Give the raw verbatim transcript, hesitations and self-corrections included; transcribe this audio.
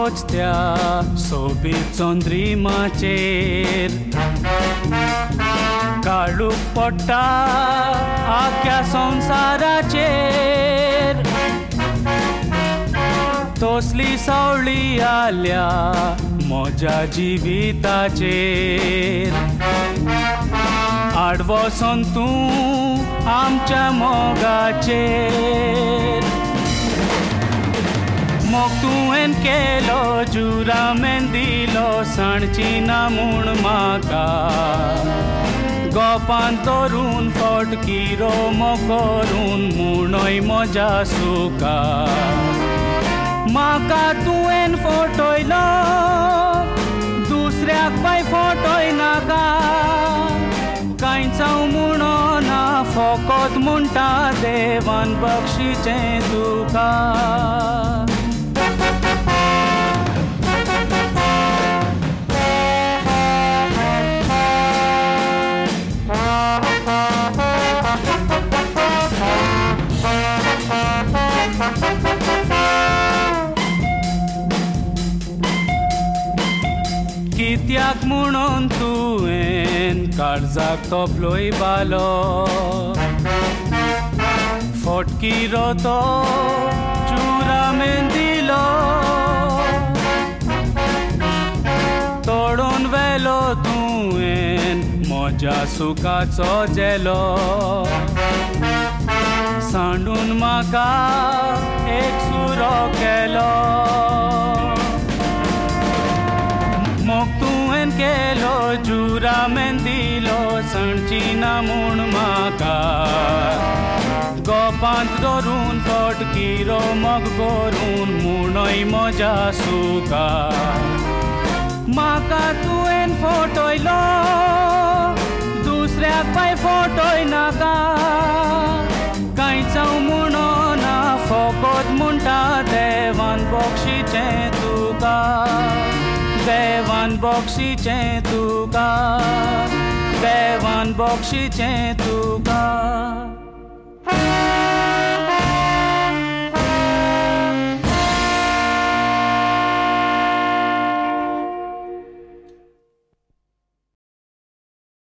पोचत्या सोबीत चंद्रिमाचेर काळूक पडटा आख्या संवसाराचेर तसली सावळी आल्या म्हज्या जिविताचेर आडवोसन तूं आमच्या मोगाचेर मोग तुवें केलो जुरामेन दिलो सांडची ना म्हूण म्हाका गोपान धरून फटकिरो मोग करून म्हणय म्हज्या सुका म्हाका तुवें फटयलो दुसऱ्याक बाय फटय नाका कांयच म्हणो ना फकत म्हणटा देवान बक्षिचें तुका कित्याक म्हणून तुवें काळजाक तोपलोय बालो फटकिरो तो चुरामेन दिलो तोडून व्हेलो तुवें म्हज्या सुखाचो जेलो सांडून म्हाका एक सुरो केलो मोग तुवें केलो जुरामेन दिलो सांडची ना म्हूण म्हाका गोपांत धरून फटकिरो मोग करून म्हणय म्हज्या सुका म्हाका तुवें फटयलो दुसऱ्याक बाय फटय नाका कांयच म्हणो ना फकत म्हणटा देवान बक्षिचें तुका देवान बक्षिचें तुका देवान बक्षिचें तुका